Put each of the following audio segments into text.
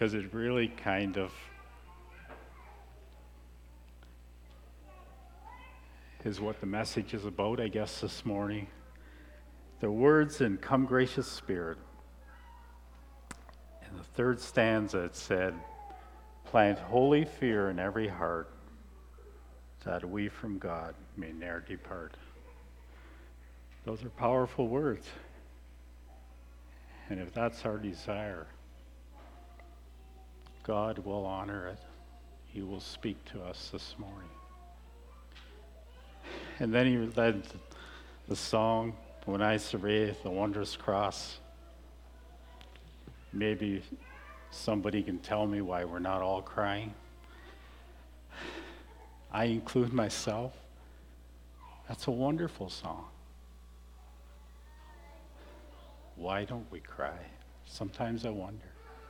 because it really kind of is what the message is about, I guess, this morning. The words in Come Gracious Spirit. In the third stanza it said, plant holy fear in every heart, that we from God may ne'er depart. Those are powerful words. And if that's our desire, God will honor it. He will speak to us this morning. And then he led the song, When I Survey the Wondrous Cross. Maybe somebody can tell me why we're not all crying. I include myself. That's a wonderful song. Why don't we cry? Sometimes I wonder.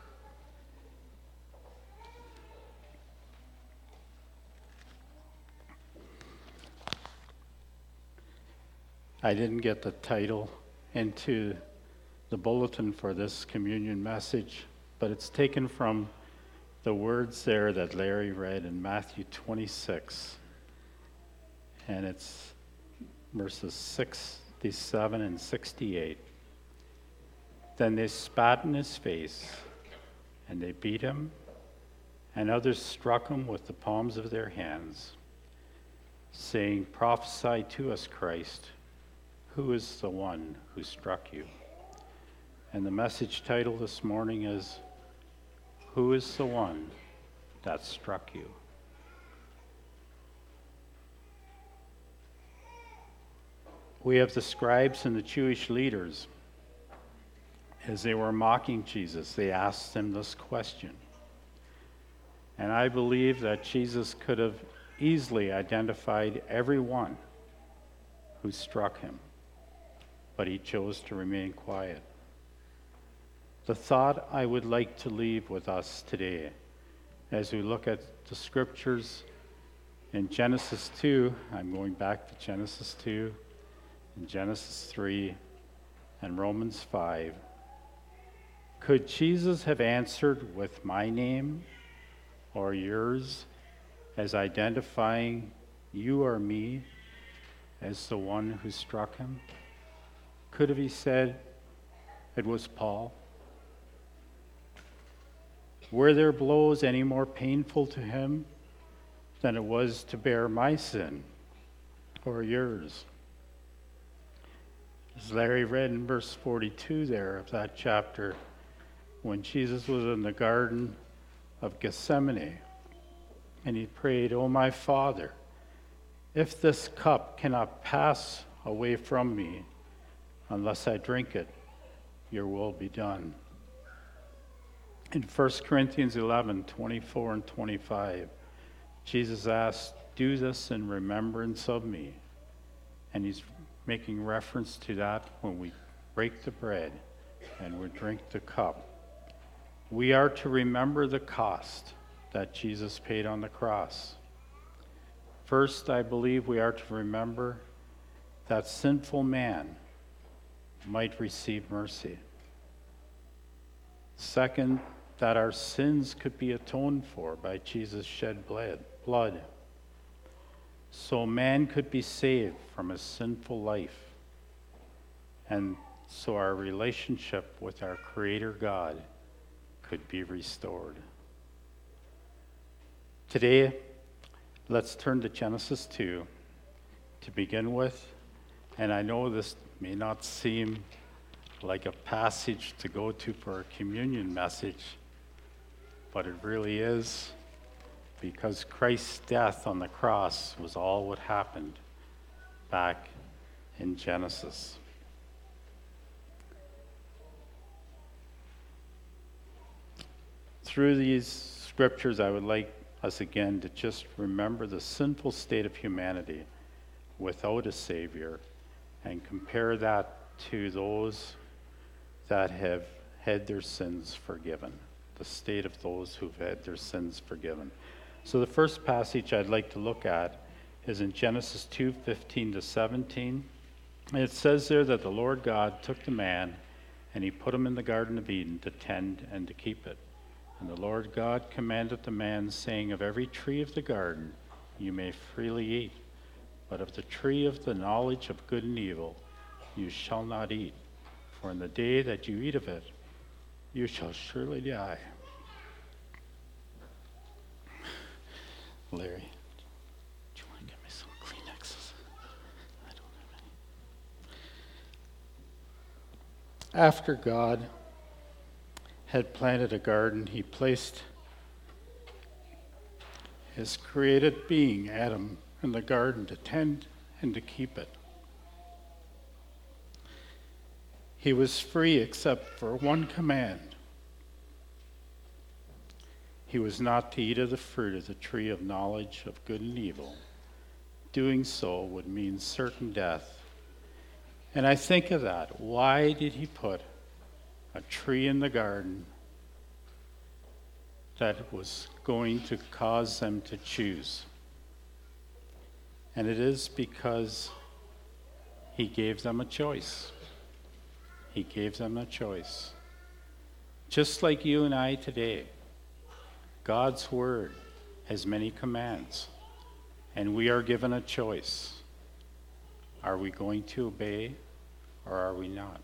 I didn't get the title into the bulletin for this communion message, but it's taken from the words there that Larry read in Matthew 26. And it's verses 67 and 68. Then they spat in his face, and they beat him, and others struck him with the palms of their hands, saying, Prophesy to us, Christ. Who is the one who struck you? And the message title this morning is, Who is the one that struck you? We have the scribes and the Jewish leaders. As they were mocking Jesus, they asked him this question. And I believe that Jesus could have easily identified everyone who struck him, but he chose to remain quiet. The thought I would like to leave with us today as we look at the scriptures in Genesis 2, I'm going back to Genesis 2, and Genesis 3, and Romans 5. Could Jesus have answered with my name or yours as identifying you or me as the one who struck him? Could have he said, it was Paul? Were their blows any more painful to him than it was to bear my sin or yours? As Larry read in verse 42 there of that chapter, when Jesus was in the Garden of Gethsemane, and he prayed, O my Father, if this cup cannot pass away from me unless I drink it, your will be done. In 1 Corinthians 11, 24 and 25, Jesus asked, do this in remembrance of me. And he's making reference to that when we break the bread and we drink the cup. We are to remember the cost that Jesus paid on the cross. First, I believe we are to remember that sinful man might receive mercy. Second, that our sins could be atoned for by Jesus' shed blood, so man could be saved from a sinful life, and so our relationship with our Creator God could be restored. Today, let's turn to Genesis 2 to begin with, and I know this may not seem like a passage to go to for a communion message, but it really is, because Christ's death on the cross was all what happened back in Genesis. Through these scriptures, I would like us again to just remember the sinful state of humanity without a Savior and compare that to those that have had their sins forgiven, the state of those who've had their sins forgiven. So the first passage I'd like to look at is in Genesis 2:15 to 17. And it says there that the Lord God took the man and he put him in the Garden of Eden to tend and to keep it. And the Lord God commanded the man, saying, of every tree of the garden you may freely eat, but of the tree of the knowledge of good and evil you shall not eat. For in the day that you eat of it, you shall surely die. Larry, do you want to get me some Kleenexes? I don't have any. After God had planted a garden, he placed his created being, Adam, in the garden to tend and to keep it. He was free except for one command. He was not to eat of the fruit of the tree of knowledge of good and evil. Doing so would mean certain death. And I think of that. Why did he put a tree in the garden that was going to cause them to choose? And it is because he gave them a choice. He gave them a choice. Just like you and I today, God's word has many commands, and we are given a choice. Are we going to obey, or are we not?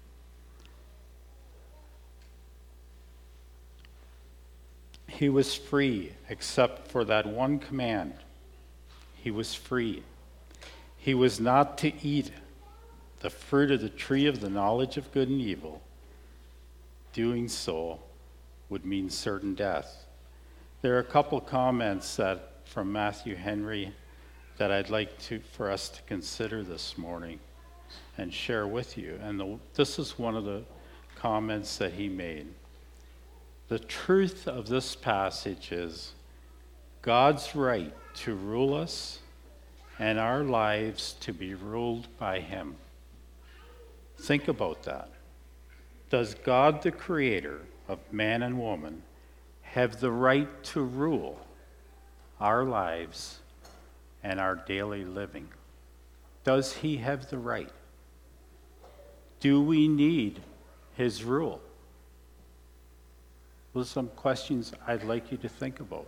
He was free except for that one command. He was free. He was not to eat the fruit of the tree of the knowledge of good and evil. Doing so would mean certain death. There are a couple comments from Matthew Henry that I'd like for us to consider this morning and share with you. And this is one of the comments that he made. The truth of this passage is God's right to rule us and our lives to be ruled by him. Think about that. Does God, the creator of man and woman, have the right to rule our lives and our daily living? Does he have the right? Do we need his rule? Those are some questions I'd like you to think about.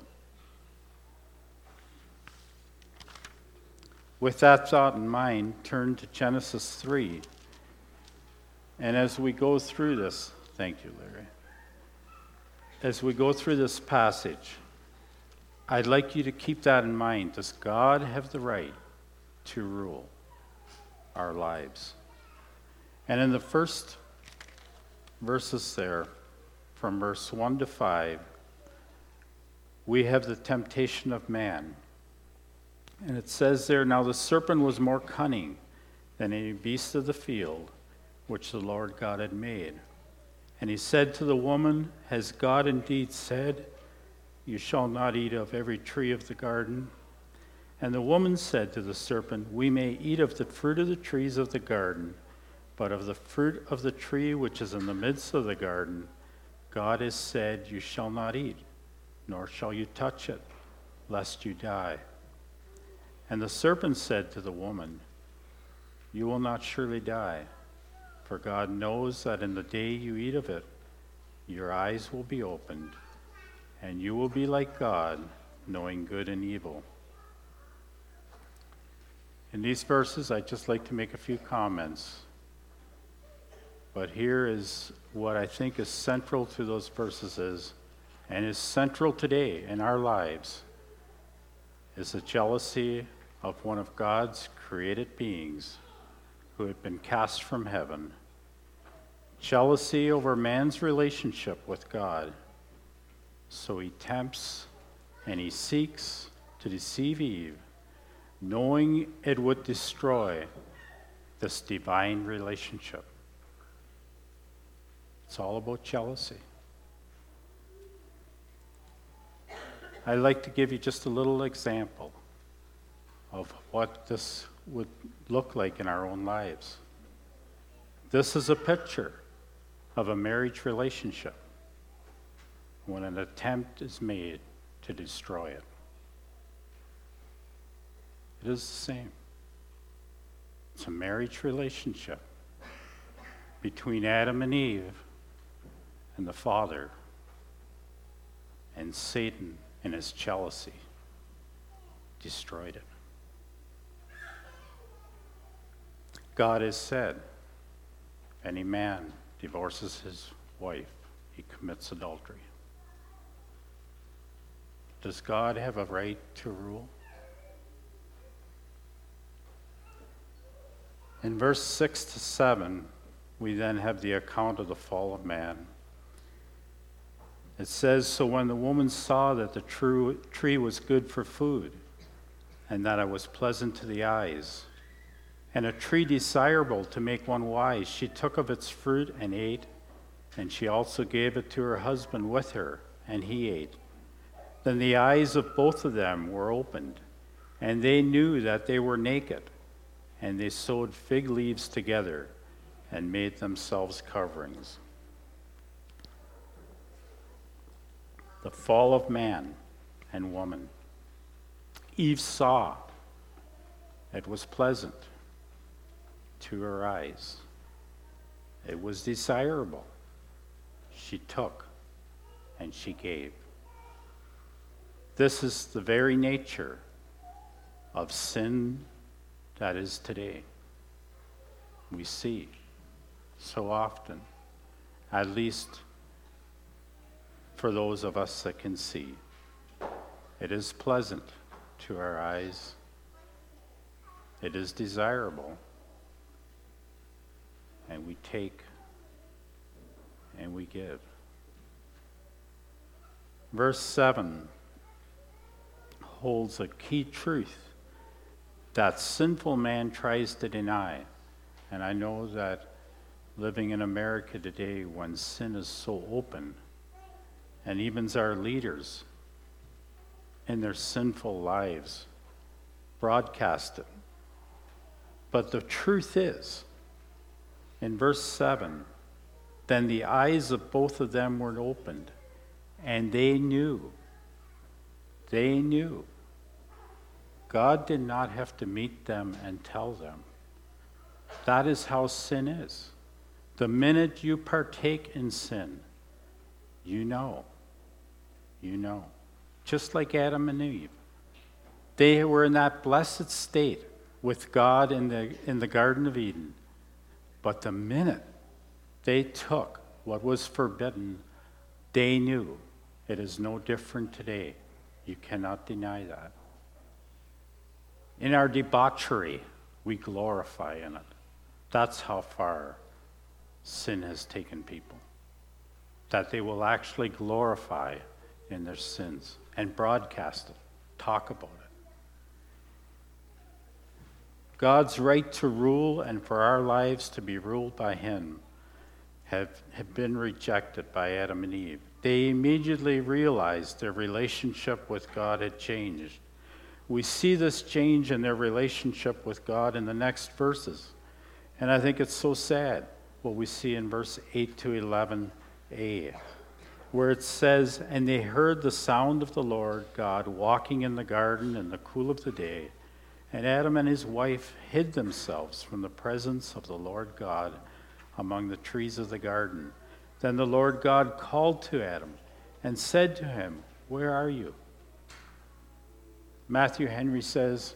With that thought in mind, turn to Genesis 3. And as we go through this, thank you, Larry. As we go through this passage, I'd like you to keep that in mind. Does God have the right to rule our lives? And in the first verses there, from verse 1 to 5, we have the temptation of man. And it says there, now the serpent was more cunning than any beast of the field which the Lord God had made. And he said to the woman, has God indeed said, you shall not eat of every tree of the garden? And the woman said to the serpent, we may eat of the fruit of the trees of the garden, but of the fruit of the tree which is in the midst of the garden, God has said, you shall not eat, nor shall you touch it, lest you die. And the serpent said to the woman, you will not surely die, for God knows that in the day you eat of it, your eyes will be opened, and you will be like God, knowing good and evil. In these verses, I'd just like to make a few comments. But here is what I think is central to those verses and is central today in our lives, is the jealousy of one of God's created beings who had been cast from heaven. Jealousy over man's relationship with God. So he tempts and he seeks to deceive Eve, knowing it would destroy this divine relationship. It's all about jealousy. I'd like to give you just a little example of what this would look like in our own lives. This is a picture of a marriage relationship when an attempt is made to destroy it. It is the same. It's a marriage relationship between Adam and Eve and the Father. and Satan, in his jealousy, destroyed it. God has said, any man divorces his wife, he commits adultery. Does God have a right to rule? In verse 6 to 7, we then have the account of the fall of man. It says, so when the woman saw that the tree was good for food, and that it was pleasant to the eyes, and a tree desirable to make one wise, she took of its fruit and ate, and she also gave it to her husband with her, and he ate. Then the eyes of both of them were opened, and they knew that they were naked, and they sewed fig leaves together and made themselves coverings. The fall of man and woman. Eve saw it was pleasant to her eyes. It was desirable. She took and she gave. This is the very nature of sin that is today. We see so often, at least for those of us that can see, it is pleasant to our eyes. It is desirable. And we take and we give. Verse 7 holds a key truth that sinful man tries to deny. And I know that living in America today, when sin is so open, and even our leaders in their sinful lives broadcast it. But the truth is, in verse 7, then the eyes of both of them were opened, and they knew. They knew. God did not have to meet them and tell them. That is how sin is. The minute you partake in sin, you know. You know. Just like Adam and Eve. They were in that blessed state with God in the Garden of Eden. But the minute they took what was forbidden, they knew. It is no different today. You cannot deny that. In our debauchery, we glorify in it. That's how far sin has taken people. That they will actually glorify in their sins and broadcast it, talk about it. God's right to rule and for our lives to be ruled by him have been rejected by Adam and Eve. They immediately realized their relationship with God had changed. We see this change in their relationship with God in the next verses. And I think it's so sad what we see in verse 8 to 11a, where it says, and they heard the sound of the Lord God walking in the garden in the cool of the day. And Adam and his wife hid themselves from the presence of the Lord God among the trees of the garden. Then the Lord God called to Adam and said to him, where are you? Matthew Henry says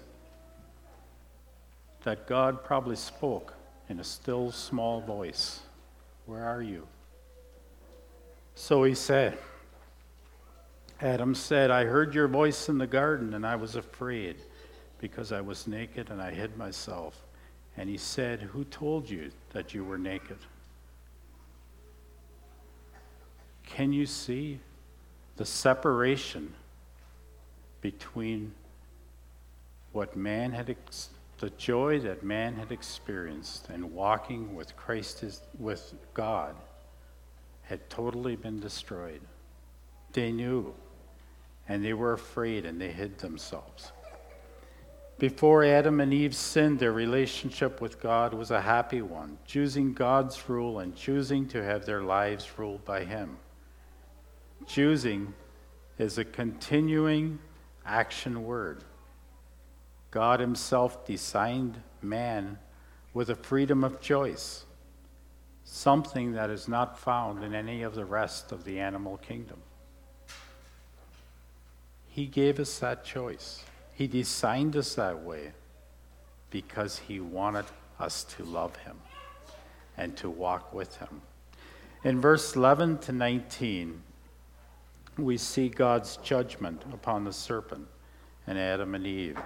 that God probably spoke in a still small voice, where are you? So he said, Adam said, I heard your voice in the garden and I was afraid because I was naked and I hid myself. And he said, who told you that you were naked? Can you see the separation between what man had, the joy that man had experienced and walking with Christ, with God, had totally been destroyed. They knew, and they were afraid, and they hid themselves. Before Adam and Eve sinned, their relationship with God was a happy one, choosing God's rule and choosing to have their lives ruled by him. Choosing is a continuing action word. God himself designed man with a freedom of choice, something that is not found in any of the rest of the animal kingdom. He gave us that choice. He designed us that way because he wanted us to love him and to walk with him. In verse 11 to 19, we see God's judgment upon the serpent and Adam and Eve.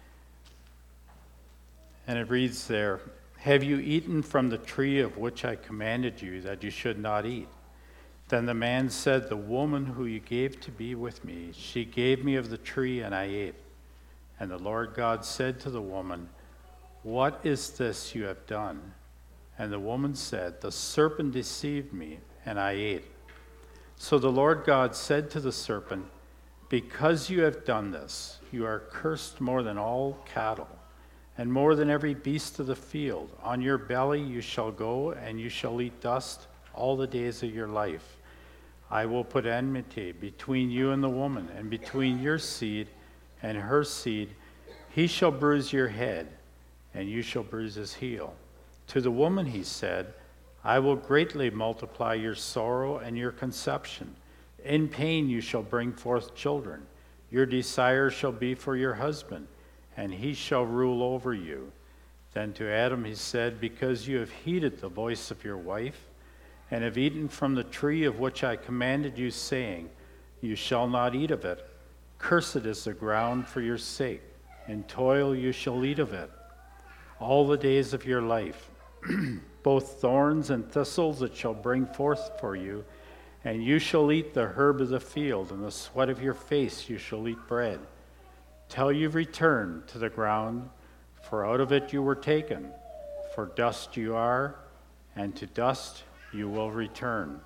And it reads there, "Have you eaten from the tree of which I commanded you that you should not eat?" Then the man said, "The woman who you gave to be with me, she gave me of the tree, and I ate." And the Lord God said to the woman, "What is this you have done?" And the woman said, "The serpent deceived me, and I ate." So the Lord God said to the serpent, "Because you have done this, you are cursed more than all cattle, and more than every beast of the field. On your belly you shall go, and you shall eat dust all the days of your life. I will put enmity between you and the woman, and between your seed and her seed. He shall bruise your head, and you shall bruise his heel." To the woman he said, "I will greatly multiply your sorrow and your conception. In pain you shall bring forth children. Your desire shall be for your husband, and he shall rule over you." Then to Adam he said, "Because you have heeded the voice of your wife, and have eaten from the tree of which I commanded you, saying, 'You shall not eat of it,' cursed is the ground for your sake. In toil you shall eat of it all the days of your life. Both thorns and thistles it shall bring forth for you, and you shall eat the herb of the field, and the sweat of your face you shall eat bread, till you return to the ground, for out of it you were taken. For dust you are, and to dust you will return."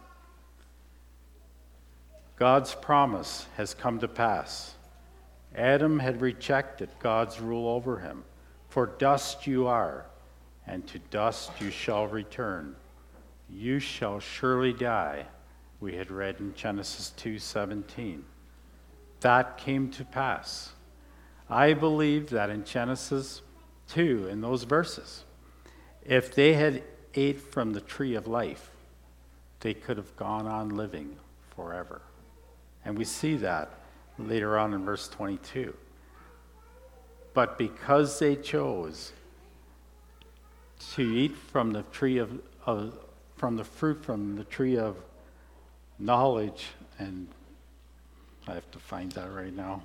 God's promise has come to pass. Adam had rejected God's rule over him. "For dust you are, and to dust you shall return. You shall surely die," we had read in Genesis 2:17. That came to pass. I believe that in Genesis 2, in those verses, if they had ate from the tree of life, they could have gone on living forever. And we see that later on in verse 22. But because they chose to eat from the tree from the fruit from the tree of knowledge, and I have to find that right now,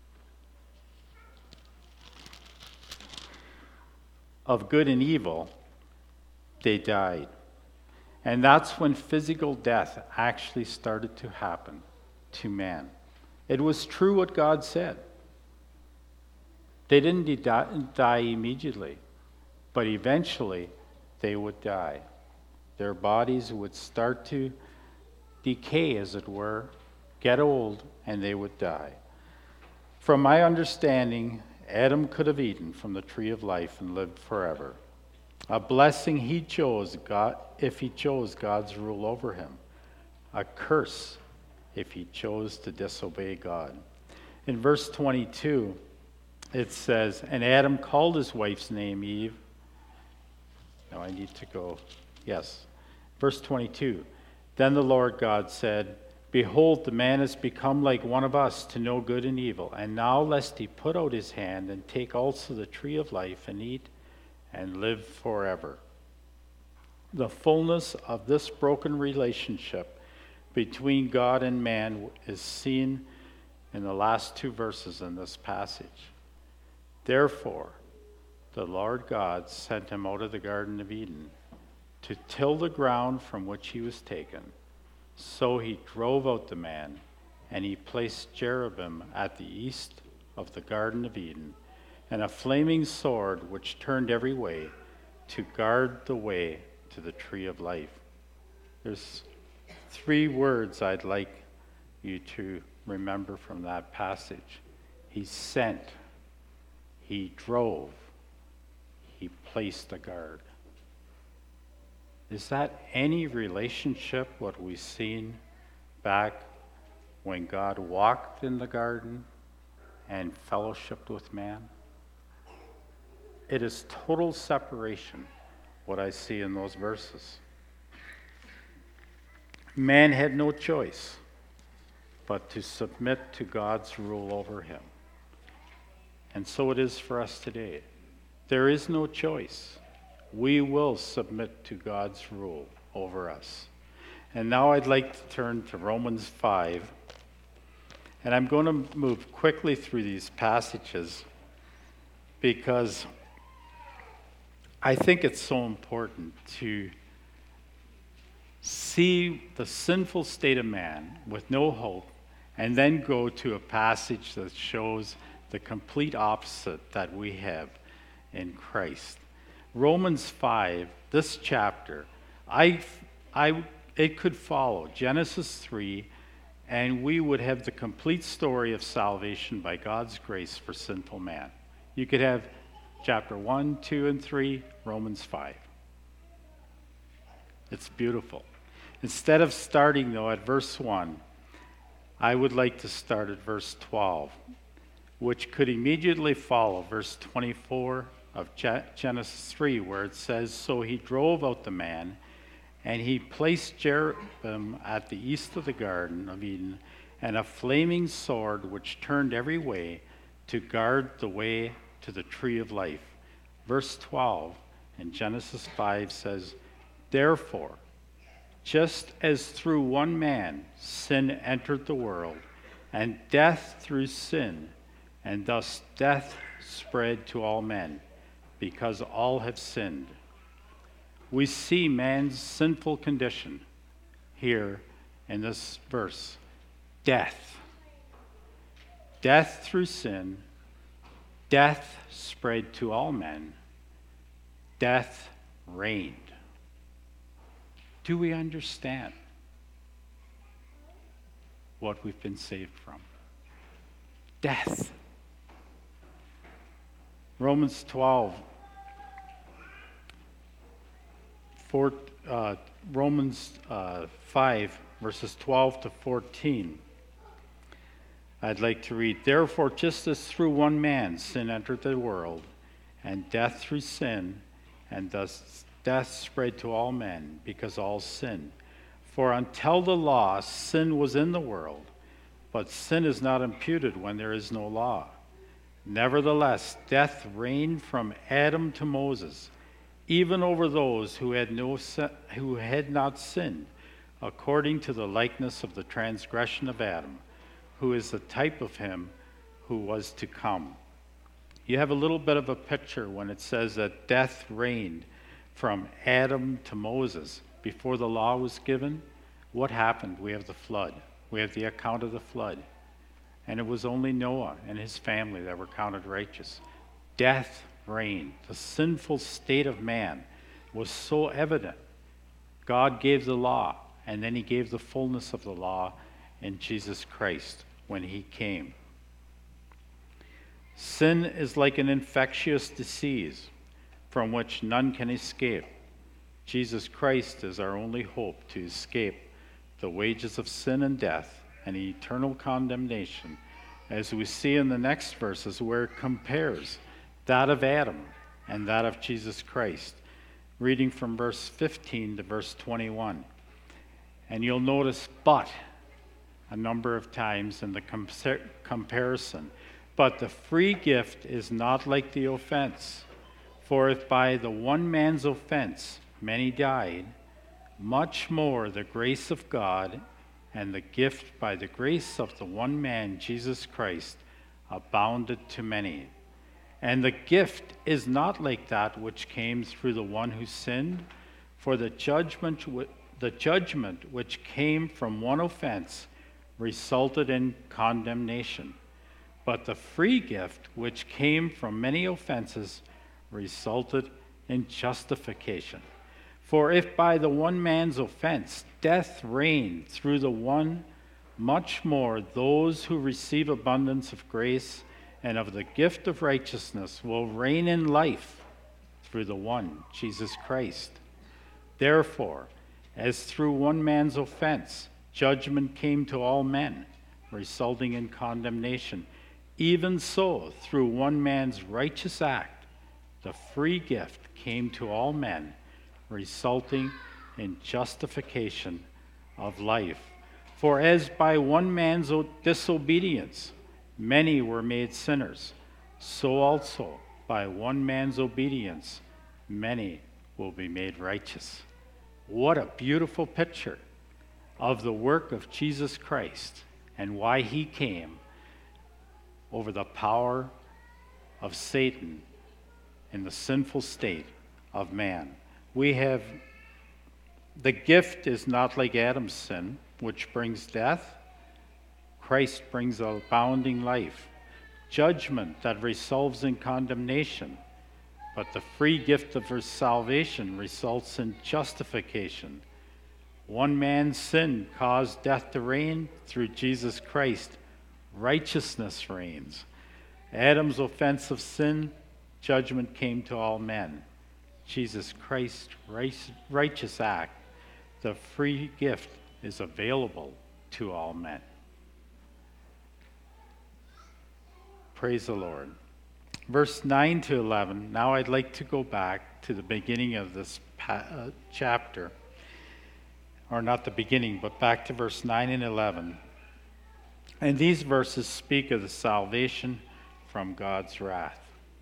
of good and evil, they died. And that's when physical death actually started to happen to man. It was true what God said. They didn't die immediately, but eventually they would die. Their bodies would start to decay, as it were, get old, and they would die. From my understanding, Adam could have eaten from the tree of life and lived forever. A blessing he chose if he chose God's rule over him. A curse if he chose to disobey God. In verse 22, it says, "And Adam called his wife's name Eve." Now I need to go. Yes. Verse 22, "Then the Lord God said, 'Behold, the man has become like one of us to know good and evil. And now lest he put out his hand and take also the tree of life and eat and live forever.'" The fullness of this broken relationship between God and man is seen in the last two verses in this passage. "Therefore, the Lord God sent him out of the Garden of Eden to till the ground from which he was taken. So he drove out the man, and he placed cherubim at the east of the Garden of Eden, and a flaming sword which turned every way to guard the way to the tree of life." There's three words I'd like you to remember from that passage. He sent, he drove, he placed a guard. Is that any relationship what we've seen back when God walked in the garden and fellowshiped with man? It is total separation, what I see in those verses. Man had no choice. but to submit to God's rule over him. And so it is for us today. There is no choice. We will submit to God's rule over us. And now I'd like to turn to Romans 5. And I'm going to move quickly through these passages because I think it's so important to see the sinful state of man with no hope and then go to a passage that shows the complete opposite that we have in Christ. Romans 5, this chapter, it could follow Genesis 3, and we would have the complete story of salvation by God's grace for sinful man. You could have chapter 1, 2, and 3, Romans 5. It's beautiful. Instead of starting, though, at verse 1, I would like to start at verse 12, which could immediately follow verse 24 of Genesis 3, where it says, "So he drove out the man, and he placed cherubim at the east of the Garden of Eden, and a flaming sword which turned every way to guard the way to the tree of life." Verse 12 in Genesis 5 says, "Therefore, just as through one man sin entered the world, and death through sin, and thus death spread to all men, because all have sinned." We see man's sinful condition here in this verse. Death. Death through sin. Death spread to all men. Death reigned. Do we understand what we've been saved from? Death. Romans 12. Romans 5, verses 12 to 14. I'd like to read, "Therefore, just as through one man sin entered the world, and death through sin, and thus death spread to all men, because all sinned. For until the law, sin was in the world, but sin is not imputed when there is no law. Nevertheless, death reigned from Adam to Moses, even over those who had not sinned, according to the likeness of the transgression of Adam, who is the type of him who was to come." You have a little bit of a picture when it says that death reigned from Adam to Moses. Before the law was given, what happened? We have the flood. We have the account of the flood. And it was only Noah and his family that were counted righteous. Death reigned. The sinful state of man was so evident. God gave the law, and then he gave the fullness of the law in Jesus Christ when he came. Sin is like an infectious disease from which none can escape. Jesus Christ is our only hope to escape the wages of sin and death and eternal condemnation, as we see in the next verses where it compares that of Adam and that of Jesus Christ. Reading from verse 15 to verse 21. And you'll notice "but" a number of times in the comparison. "But the free gift is not like the offense. For if by the one man's offense many died, much more the grace of God and the gift by the grace of the one man, Jesus Christ, abounded to many. And the gift is not like that which came through the one who sinned, for the judgment which came from one offense resulted in condemnation. But the free gift which came from many offenses resulted in justification. For if by the one man's offense death reigned through the one, much more those who receive abundance of grace and of the gift of righteousness will reign in life through the one, Jesus Christ. Therefore, as through one man's offense judgment came to all men, resulting in condemnation, even so through one man's righteous act the free gift came to all men, resulting in justification of life. For as by one man's disobedience many were made sinners, so also by one man's obedience many will be made righteous. What a beautiful picture of the work of Jesus Christ and why he came over the power of Satan in the sinful state of man. The gift is not like Adam's sin, which brings death. Christ brings abounding life, judgment that results in condemnation, but the free gift of his salvation results in justification. One man's sin caused death to reign. Through Jesus Christ, righteousness reigns. Adam's offensive sin, judgment came to all men. Jesus Christ's righteous act, the free gift, is available to all men. Praise the Lord. Verse 9 to 11. Now I'd like to go back to the beginning of this chapter. Or not the beginning, but back to verse 9 and 11. And these verses speak of the salvation from God's wrath.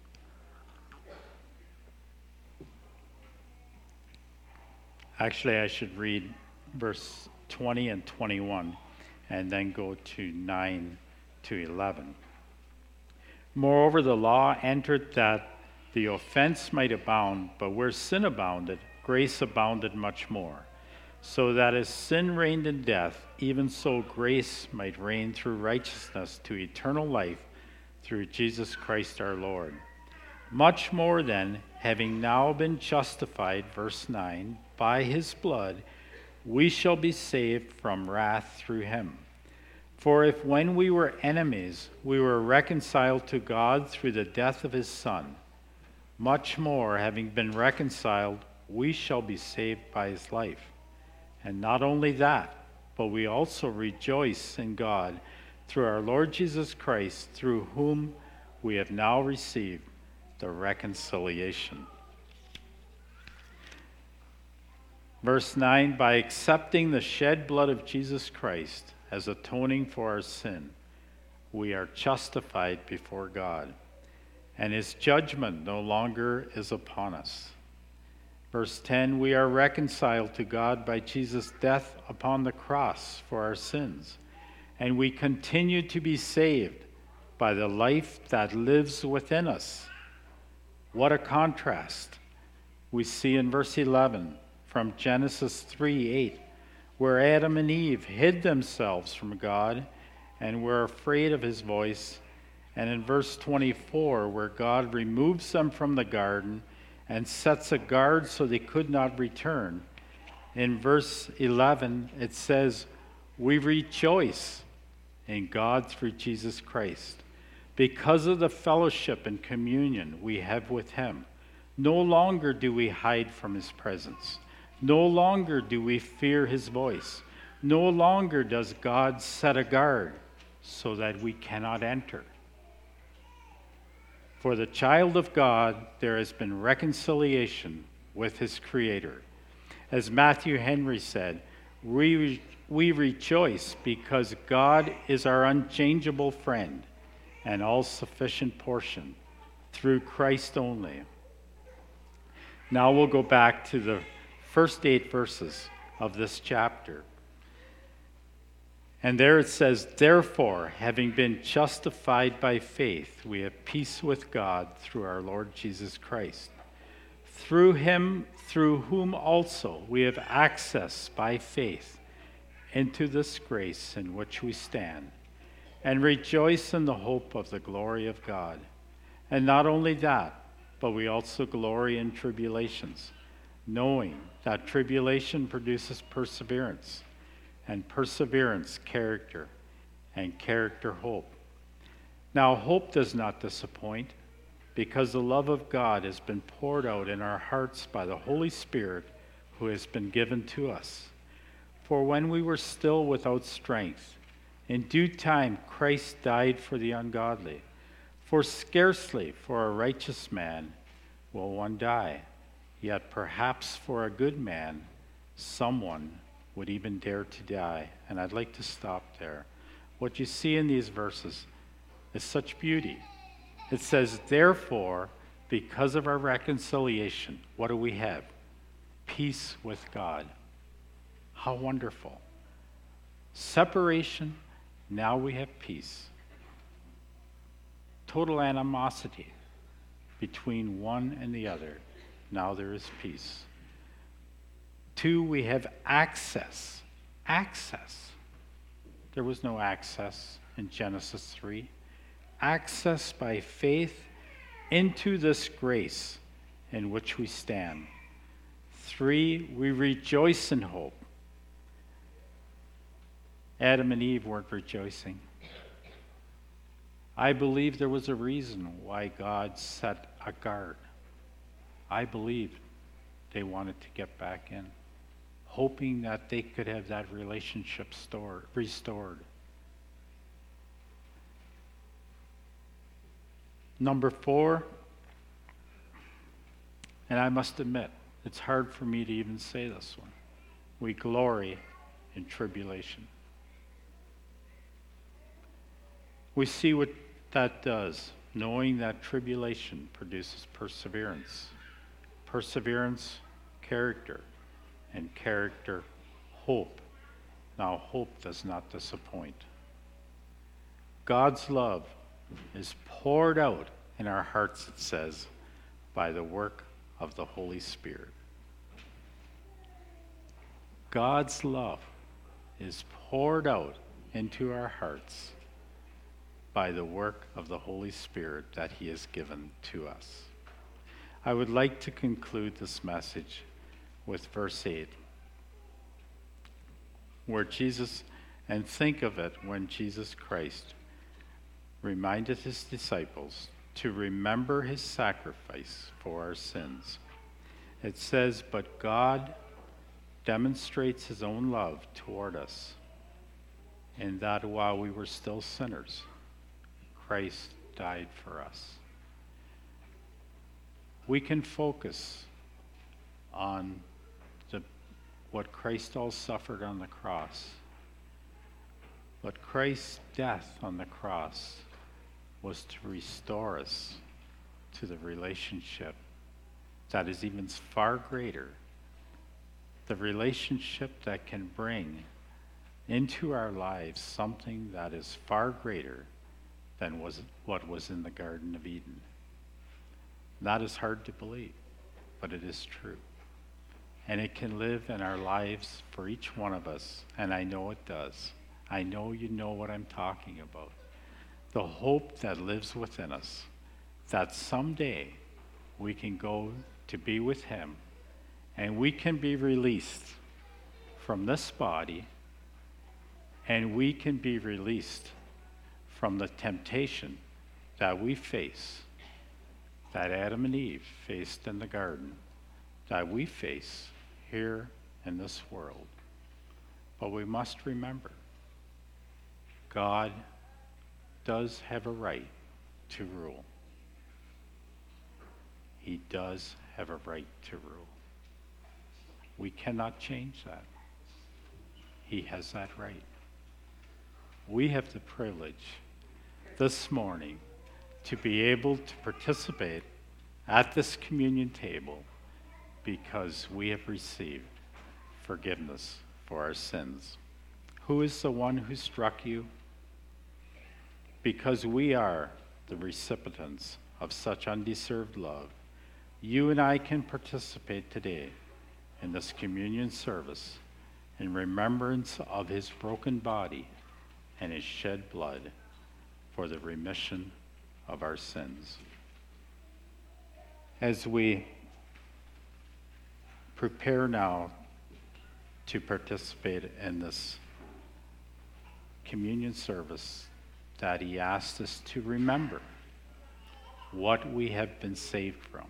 Actually, I should read verse 20 and 21 and then go to 9 to 11. Moreover, the law entered that the offense might abound, but where sin abounded, grace abounded much more. So that as sin reigned in death, even so grace might reign through righteousness to eternal life through Jesus Christ our Lord. Much more then, having now been justified, verse 9, by his blood, we shall be saved from wrath through him. For if when we were enemies, we were reconciled to God through the death of his Son, much more, having been reconciled, we shall be saved by his life. And not only that, but we also rejoice in God through our Lord Jesus Christ, through whom we have now received the reconciliation. Verse 9, by accepting the shed blood of Jesus Christ as atoning for our sin, we are justified before God, and his judgment no longer is upon us. Verse 10, we are reconciled to God by Jesus' death upon the cross for our sins, and we continue to be saved by the life that lives within us. What a contrast we see in verse 11 from Genesis 3:8, where Adam and Eve hid themselves from God and were afraid of his voice, and in verse 24, where God removes them from the garden and sets a guard so they could not return. In verse 11, it says, we rejoice in God through Jesus Christ, because of the fellowship and communion we have with him. No longer do we hide from his presence. No longer do we fear his voice. No longer does God set a guard so that we cannot enter. For the child of God, there has been reconciliation with his Creator. As Matthew Henry said, we rejoice because God is our unchangeable friend and all-sufficient portion through Christ only. Now we'll go back to the first 8 verses of this chapter. And there it says, therefore, having been justified by faith, we have peace with God through our Lord Jesus Christ. Through him, through whom also we have access by faith into this grace in which we stand, and rejoice in the hope of the glory of God. And not only that, but we also glory in tribulations, knowing that tribulation produces perseverance, and perseverance, character, and character, hope. Now, hope does not disappoint, because the love of God has been poured out in our hearts by the Holy Spirit who has been given to us. For when we were still without strength, in due time Christ died for the ungodly. For scarcely for a righteous man will one die, yet perhaps for a good man someone would even dare to die. And I'd like to stop there. What you see in these verses is such beauty. It says, therefore, because of our reconciliation, what do we have? Peace with God. How wonderful. Separation, now we have peace. Total animosity between one and the other, now there is peace. 2, we have access. Access. There was no access in Genesis 3. Access by faith into this grace in which we stand. 3, we rejoice in hope. Adam and Eve weren't rejoicing. I believe there was a reason why God set a guard. I believe they wanted to get back in, hoping that they could have that relationship restored. Number 4, and I must admit, it's hard for me to even say this one. We glory in tribulation. We see what that does, knowing that tribulation produces perseverance. Perseverance, character, and character, hope. Now, hope does not disappoint. God's love is poured out in our hearts, it says, by the work of the Holy Spirit. God's love is poured out into our hearts by the work of the Holy Spirit that He has given to us. I would like to conclude this message with verse 8, where Jesus, and think of it when Jesus Christ reminded His disciples to remember His sacrifice for our sins. It says, but God demonstrates His own love toward us, in that while we were still sinners, Christ died for us. We can focus on what Christ all suffered on the cross. But Christ's death on the cross was to restore us to the relationship that is even far greater, the relationship that can bring into our lives something that is far greater than what was in the Garden of Eden. That is hard to believe, but it is true. And it can live in our lives for each one of us, and I know it does. I know you know what I'm talking about. The hope that lives within us, that someday we can go to be with Him, and we can be released from this body, and we can be released from the temptation that we face, that Adam and Eve faced in the garden, that we face here in this world. But we must remember, God does have a right to rule. He does have a right to rule. We cannot change that. He has that right. We have the privilege this morning to be able to participate at this communion table because we have received forgiveness for our sins. Who is the one who struck you? Because we are the recipients of such undeserved love, you and I can participate today in this communion service in remembrance of His broken body and His shed blood for the remission of our sins. As we prepare now to participate in this communion service, that He asked us to remember what we have been saved from.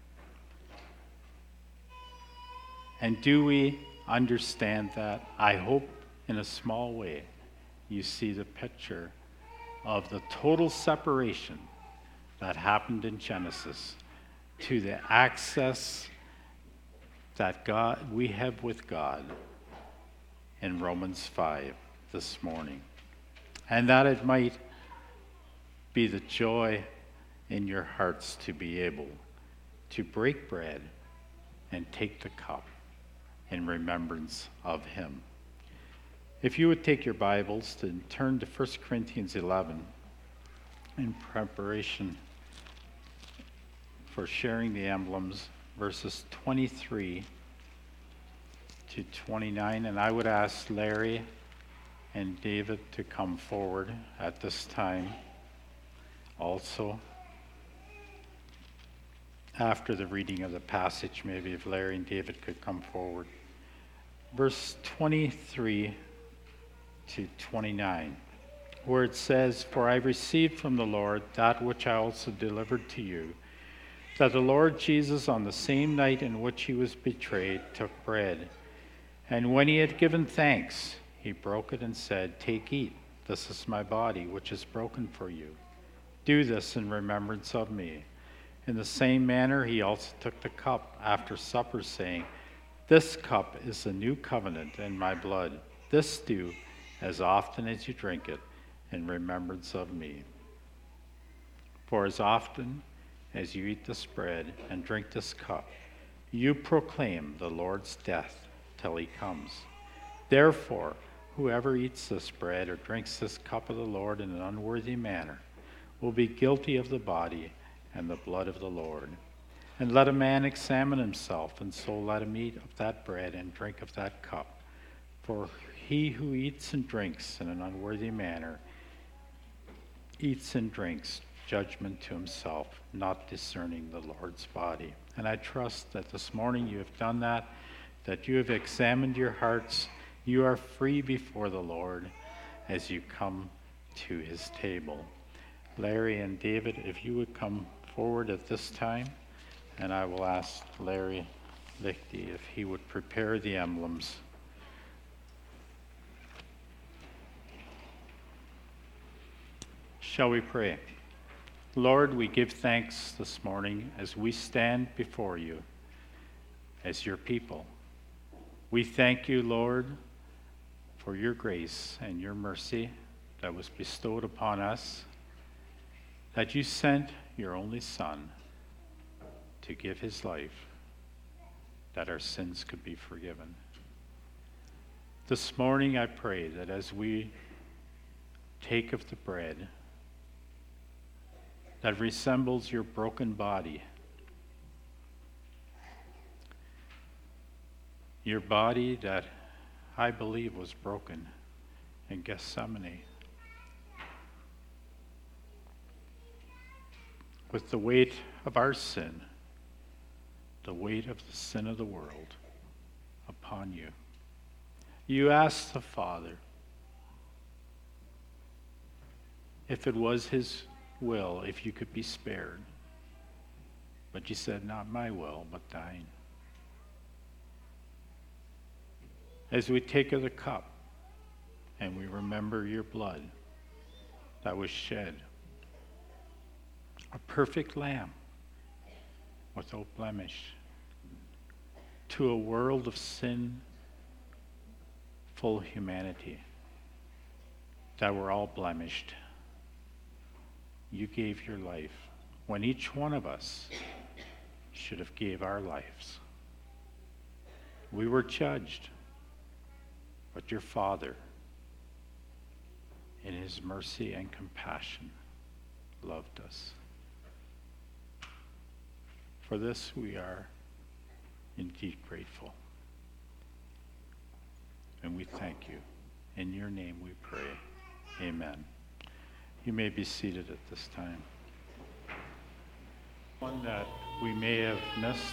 And do we understand that? I hope in a small way you see the picture of the total separation that happened in Genesis to the access that we have with God in Romans 5 this morning, and that it might be the joy in your hearts to be able to break bread and take the cup in remembrance of him. If you would take your Bibles and turn to 1 Corinthians 11 in preparation for sharing the emblems, verses 23 to 29, and I would ask Larry and David to come forward at this time. Also, after the reading of the passage, maybe if Larry and David could come forward. Verse 23 to 29, where it says, "For I received from the Lord that which I also delivered to you, that the Lord Jesus, on the same night in which he was betrayed, took bread. And when he had given thanks, he broke it and said, 'Take, eat. This is my body, which is broken for you. Do this in remembrance of me.' In the same manner, he also took the cup after supper, saying, 'This cup is the new covenant in my blood. This do as often as you drink it in remembrance of me. For as often as you eat this bread and drink this cup, you proclaim the Lord's death till he comes. Therefore, whoever eats this bread or drinks this cup of the Lord in an unworthy manner will be guilty of the body and the blood of the Lord. And let a man examine himself, and so let him eat of that bread and drink of that cup. For he who eats and drinks in an unworthy manner eats and drinks judgment to himself, not discerning the Lord's body.'" And I trust that this morning you have done that you have examined your hearts. You are free before the Lord as you come to his table. Larry and David, if you would come forward at this time, and I will ask Larry Lichty if he would prepare the emblems. Shall we pray? Lord, we give thanks this morning as we stand before you as your people. We thank you, Lord, for your grace and your mercy that was bestowed upon us, that you sent your only Son to give his life, that our sins could be forgiven. This morning I pray that as we take of the bread that resembles your broken body, your body that I believe was broken in Gethsemane, with the weight of our sin, the weight of the sin of the world upon you. You asked the Father if it was his will, if you could be spared. But you said, "Not my will, but thine." As we take of the cup and we remember your blood that was shed, a perfect lamb without blemish, to a world of sin, full humanity, that were all blemished, you gave your life when each one of us should have gave our lives. We were judged, but your Father, in his mercy and compassion, loved us. For this we are indeed grateful. And we thank you. In your name we pray. Amen. You may be seated at this time. One that we may have missed.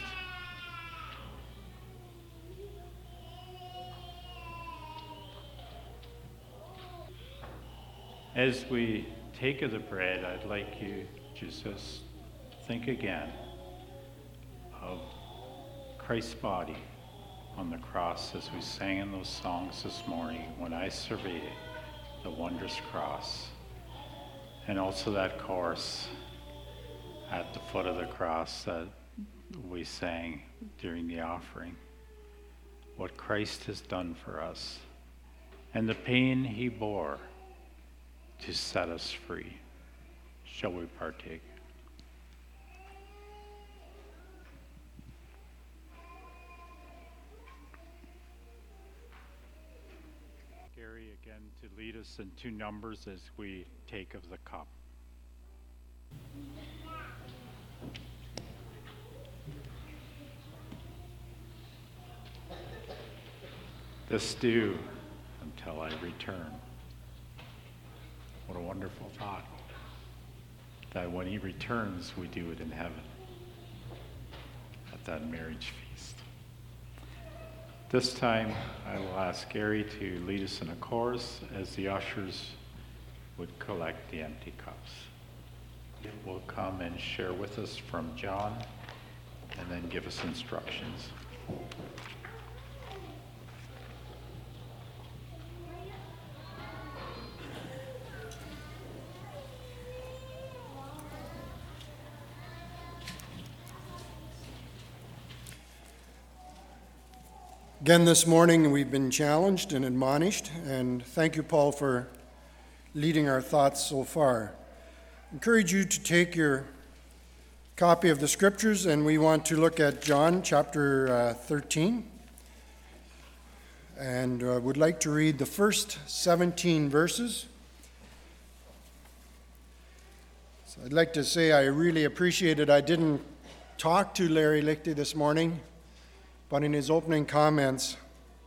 As we take of the bread, I'd like you to just think again of Christ's body on the cross as we sang in those songs this morning, "When I Survey the Wondrous Cross." And also that chorus at the foot of the cross that we sang during the offering. What Christ has done for us and the pain he bore to set us free. Shall we partake? Gary again to lead us into Numbers as we take of the cup. This do until I return. What a wonderful thought, that when he returns, we do it in heaven at that marriage feast. This time, I will ask Gary to lead us in a chorus as the ushers would collect the empty cups. He will come and share with us from John and then give us instructions. Again, this morning we've been challenged and admonished, and thank you, Paul, for leading our thoughts so far. I encourage you to take your copy of the Scriptures, and we want to look at John chapter 13, and would like to read the first 17 verses. So I'd like to say I really appreciated I didn't talk to Larry Lichty this morning, but in his opening comments,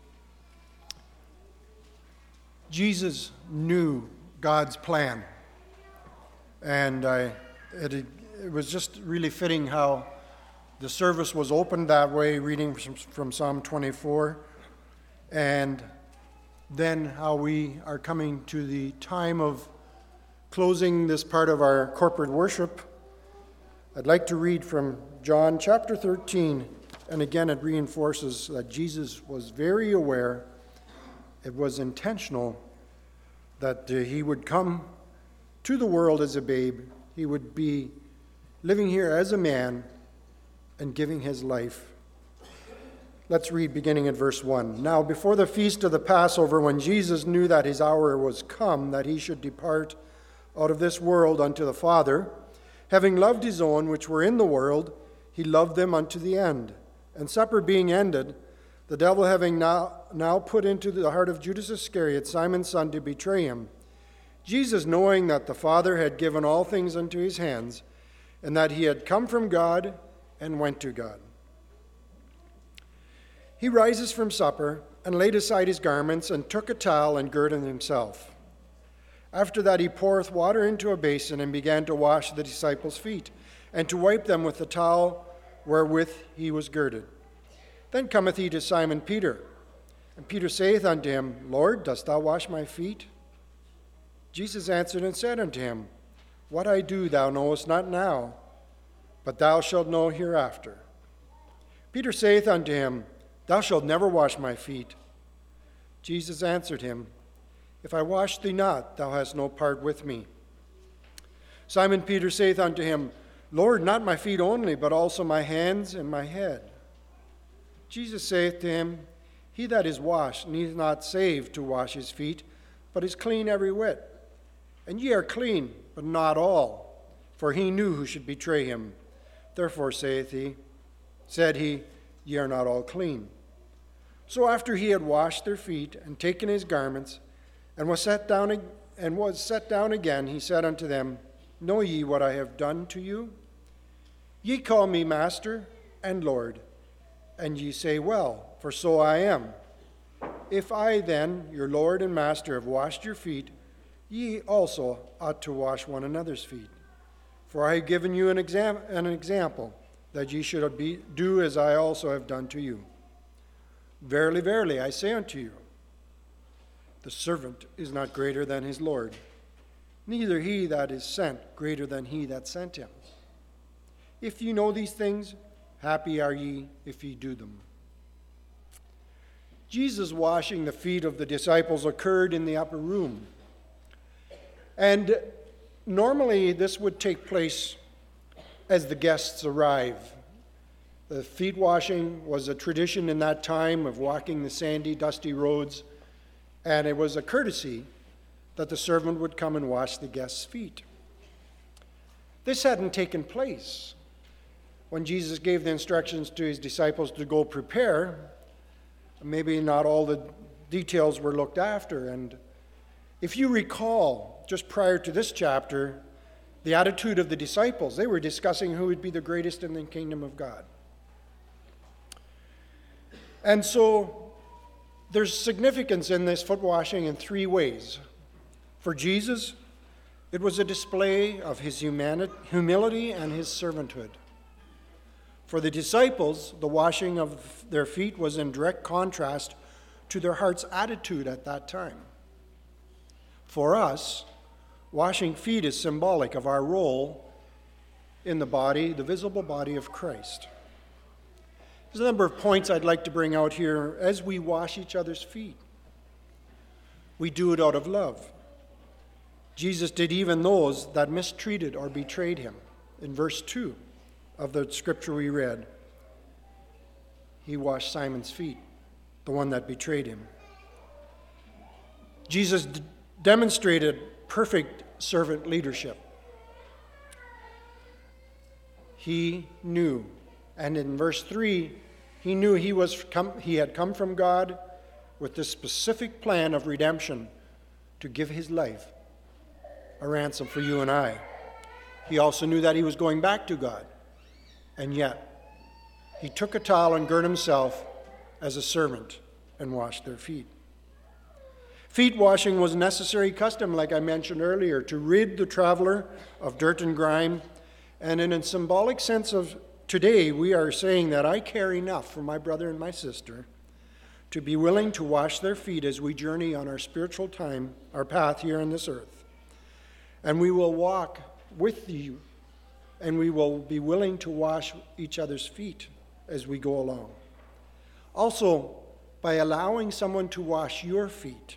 Jesus knew God's plan. And it was just really fitting how the service was opened that way, reading from Psalm 24, and then how we are coming to the time of closing this part of our corporate worship. I'd like to read from John chapter 13. And again, it reinforces that Jesus was very aware, it was intentional, that he would come to the world as a babe. He would be living here as a man and giving his life. Let's read beginning at verse 1. Now, before the feast of the Passover, when Jesus knew that his hour was come, that he should depart out of this world unto the Father, having loved his own which were in the world, he loved them unto the end. And supper being ended, the devil having now put into the heart of Judas Iscariot, Simon's son, to betray him, Jesus, knowing that the Father had given all things unto his hands, and that he had come from God and went to God. He rises from supper, and laid aside his garments, and took a towel, and girded himself. After that he poureth water into a basin, and began to wash the disciples' feet, and to wipe them with the towel wherewith he was girded. Then cometh he to Simon Peter. And Peter saith unto him, Lord, dost thou wash my feet? Jesus answered and said unto him, What I do thou knowest not now, but thou shalt know hereafter. Peter saith unto him, Thou shalt never wash my feet. Jesus answered him, If I wash thee not, thou hast no part with me. Simon Peter saith unto him, Lord, not my feet only, but also my hands and my head. Jesus saith to him, He that is washed needeth not save to wash his feet, but is clean every whit. And ye are clean, but not all. For he knew who should betray him. Therefore said he, Ye are not all clean. So after he had washed their feet, and taken his garments, and was set down again, he said unto them, Know ye what I have done to you? Ye call me Master and Lord, and ye say, Well, for so I am. If I then, your Lord and Master, have washed your feet, ye also ought to wash one another's feet. For I have given you an example, that ye should do as I also have done to you. Verily, verily, I say unto you, the servant is not greater than his Lord, neither he that is sent greater than he that sent him. If ye know these things, happy are ye if ye do them. Jesus washing the feet of the disciples occurred in the upper room. And normally this would take place as the guests arrive. The feet washing was a tradition in that time of walking the sandy, dusty roads and it was a courtesy that the servant would come and wash the guest's feet. This hadn't taken place. When Jesus gave the instructions to his disciples to go prepare, maybe not all the details were looked after. And if you recall, just prior to this chapter, the attitude of the disciples, they were discussing who would be the greatest in the kingdom of God. And so there's significance in this foot washing in three ways. For Jesus, it was a display of his humility and his servanthood. For the disciples, the washing of their feet was in direct contrast to their heart's attitude at that time. For us, washing feet is symbolic of our role in the body, the visible body of Christ. There's a number of points I'd like to bring out here as we wash each other's feet. We do it out of love. Jesus did even those that mistreated or betrayed him. In verse 2 of the scripture we read, he washed Simon's feet, the one that betrayed him. Jesus demonstrated perfect servant leadership. He knew, and in verse 3, he knew he had come from God with this specific plan of redemption to give his life a ransom for you and I. He also knew that he was going back to God, and yet he took a towel and girded himself as a servant and washed their feet. Feet washing was a necessary custom, like I mentioned earlier, to rid the traveler of dirt and grime. And in a symbolic sense of today, we are saying that I care enough for my brother and my sister to be willing to wash their feet as we journey on our spiritual time, our path here on this earth. And we will walk with you, and we will be willing to wash each other's feet as we go along. Also, by allowing someone to wash your feet,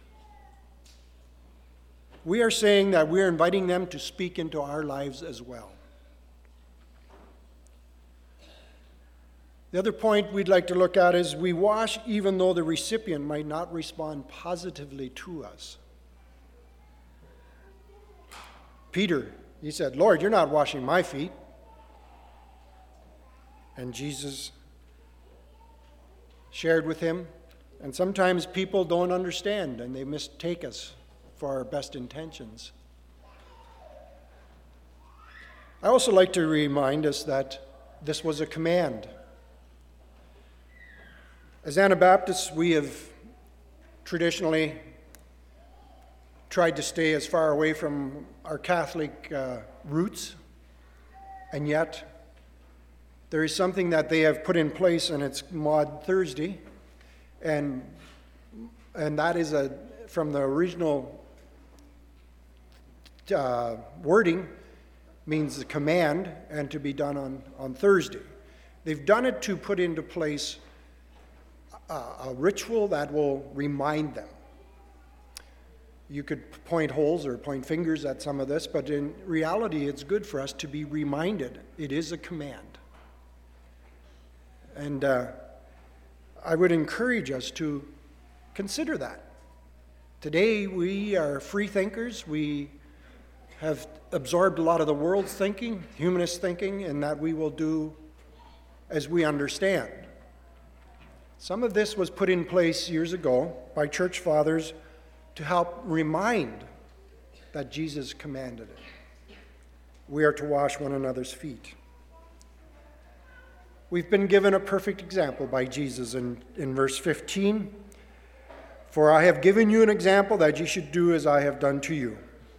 we are saying that we're inviting them to speak into our lives as well. The other point we'd like to look at is we wash even though the recipient might not respond positively to us. Peter, he said, "Lord, you're not washing my feet." And Jesus shared with him, and sometimes people don't understand and they mistake us for our best intentions. I also like to remind us that this was a command. As Anabaptists, we have traditionally tried to stay as far away from our Catholic roots, and yet there is something that they have put in place, and it's Maud Thursday, and that is from the original wording means the command and to be done on Thursday. They've done it to put into place a ritual that will remind them. You could point holes or point fingers at some of this, but in reality, it's good for us to be reminded. It is a command. And I would encourage us to consider that. Today, we are free thinkers. We have absorbed a lot of the world's thinking, humanist thinking, and that we will do as we understand. Some of this was put in place years ago by church fathers to help remind that Jesus commanded it. We are to wash one another's feet. We've been given a perfect example by Jesus in verse 15. "For I have given you an example that you should do as I have done to you."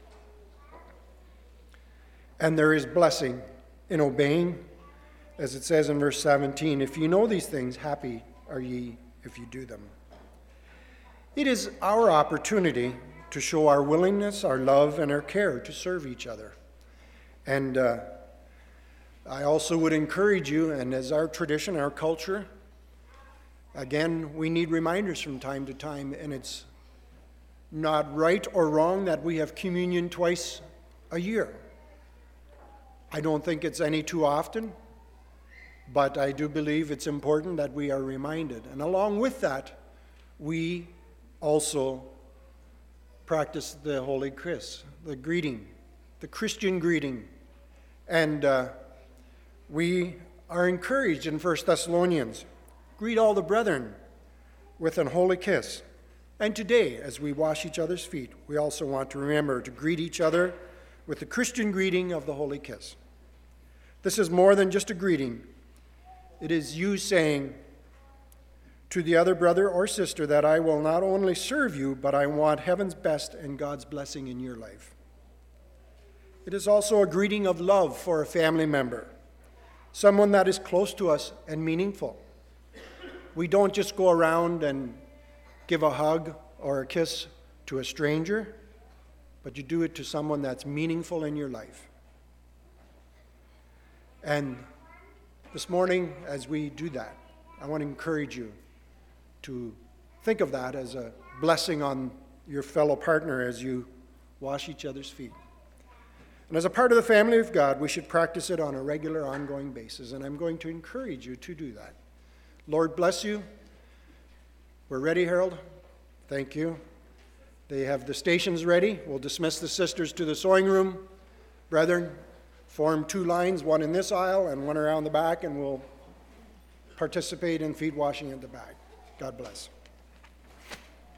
And there is blessing in obeying, as it says in verse 17, "If you know these things, happy are ye if you do them." It is our opportunity to show our willingness, our love, and our care to serve each other. And I also would encourage you, and as our tradition, our culture, again, we need reminders from time to time, and it's not right or wrong that we have communion twice a year. I don't think it's any too often, but I do believe it's important that we are reminded. And along with that, we also practice the holy kiss, the greeting, the Christian greeting. And we are encouraged in 1 Thessalonians, greet all the brethren with an holy kiss. And today, as we wash each other's feet, we also want to remember to greet each other with the Christian greeting of the holy kiss. This is more than just a greeting. It is you saying to the other brother or sister that I will not only serve you, but I want heaven's best and God's blessing in your life. It is also a greeting of love for a family member, someone that is close to us and meaningful. We don't just go around and give a hug or a kiss to a stranger, but you do it to someone that's meaningful in your life. And this morning, as we do that, I want to encourage you to think of that as a blessing on your fellow partner as you wash each other's feet. And as a part of the family of God, we should practice it on a regular, ongoing basis, and I'm going to encourage you to do that. Lord bless you. We're ready, Harold. Thank you. They have the stations ready. We'll dismiss the sisters to the sewing room. Brethren, form 2 lines, one in this aisle and one around the back, and we'll participate in feet washing at the back. God bless.